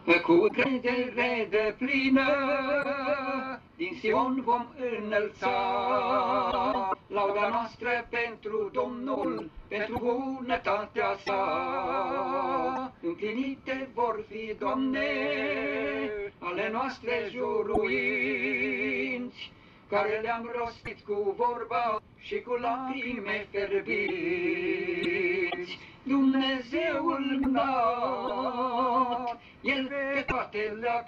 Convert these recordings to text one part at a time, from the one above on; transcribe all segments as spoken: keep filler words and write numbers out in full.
Cu credere de plină din Sion vom înălța lauda noastră pentru Domnul, pentru bunătatea sa. Împlinite vor fi, Doamne, ale noastre juruinți, care le-am rostit cu vorba și cu lacrime fierbinți. Dumnezeul minunat, El pe toate le-a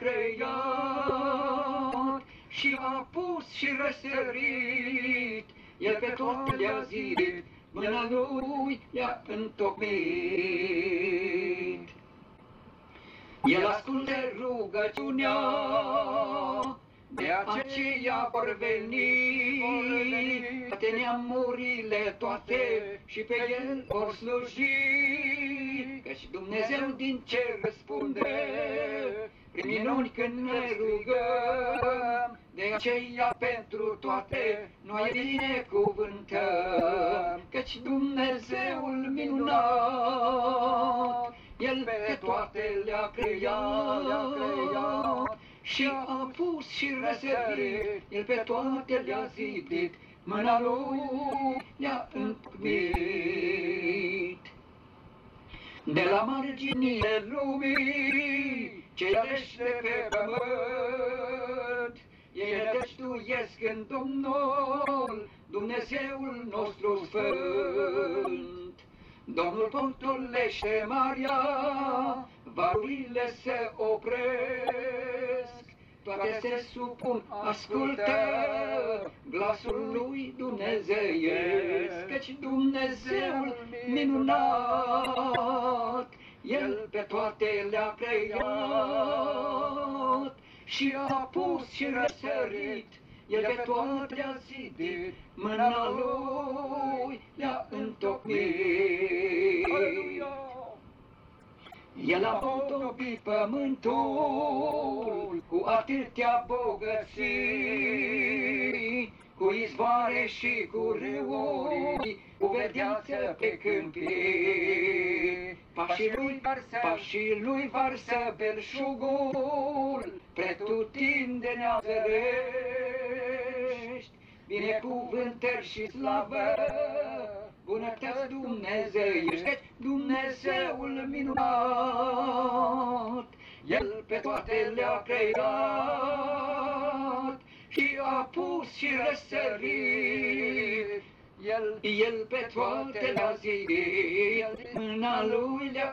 creat și a pus și răsărit, El pe toate le-a zidit, mâna Lui le-a întocmit. El ascultă rugăciunea, de aceea vor veni toate neamurile toate și pe El vor sluji, căci Dumnezeu din cer răspunde prin minuni când ne rugăm. De aceea pentru toate noi binecuvântăm, căci Dumnezeul minunat, El pe toate le-a creat și a pus și răsărit, El pe toate le-a zidit, mâna Lui le-a întocmit. De la marginile lumii, cei aleși de pe pământ, ei nădăjduiesc în Domnul, Dumnezeul nostru sfânt. Domnul potolește marea, valurile se opresc, toate se supun, ascultă glasul lui dumnezeiesc, căci Dumnezeul minunat, El pe toate le-a creat și a pus și răsărit, El pe toate le-a zidit, mâna Lui le-a întocmit. El a potopit pământul cu atâtea bogății, cu izvoare și cu râuri, cu verdeață pe câmpii. Pașii lui varsă, pașii lui varsă belșugul, pretutindenea zărești, binecuvântări și slavă, bunătăți dumnezeiești, Dumnezeul minunat, El pe toate le-a creat și a pus și răsărit, El, El pe toate le-a zidit, mâna Lui le-a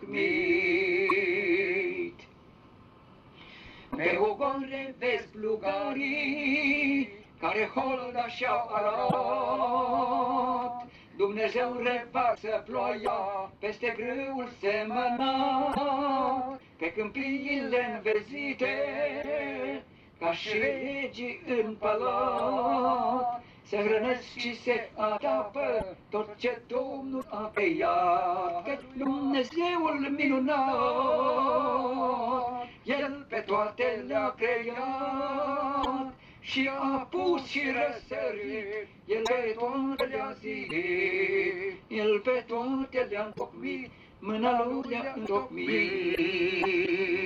întocmit. Pe ogoare vezi plugarii care holda și-au arat, Dumnezeu revarsă ploaia peste grâul semănat, pe câmpiile înverzite, ca și regii în palat, se hrănesc și se adapă tot ce Domnul a creat, căci Dumnezeul minunat, El pe toate le-a creat și a pus și răsărit, El pe toate le-a zidit, El pe toate le-a întocmit, mâna Lui le-a întocmit.